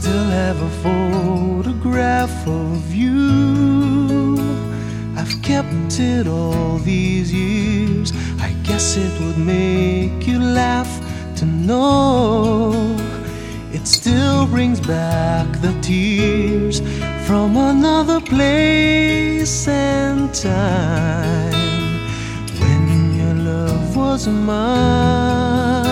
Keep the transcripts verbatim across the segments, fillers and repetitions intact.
still have a photograph of you. I've kept it all these years. I guess it would make you laugh to know it still brings back the tears from another place and time when your love was mine.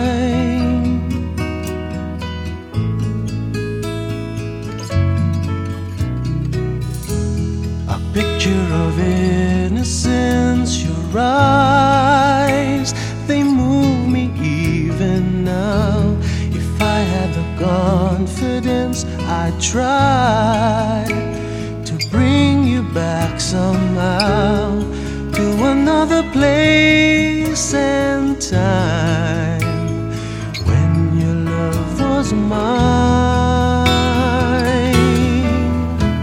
A picture of innocence, your eyes, they move me even now. If I had the confidence, I'd try to bring you back somehow to another place and time when your love was mine.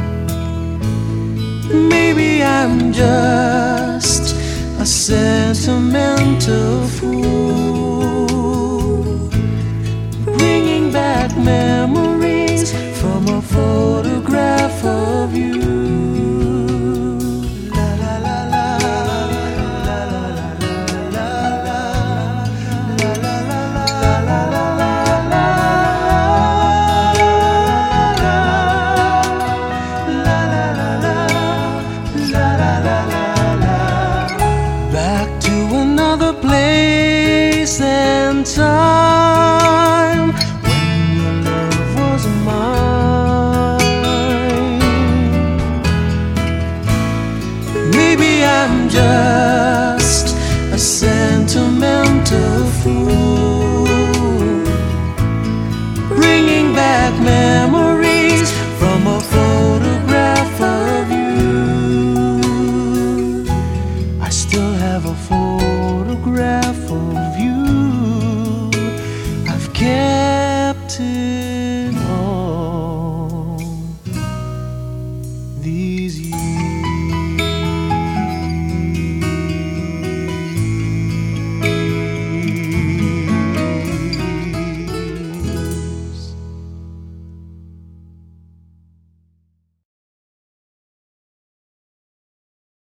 Maybe I'm just a sentimental fool, bringing back memories from a photograph of you. La la la la, la la la la, la la la la, la la la. Back to another place and time when your love was mine. Maybe I'm just a sentimental fool,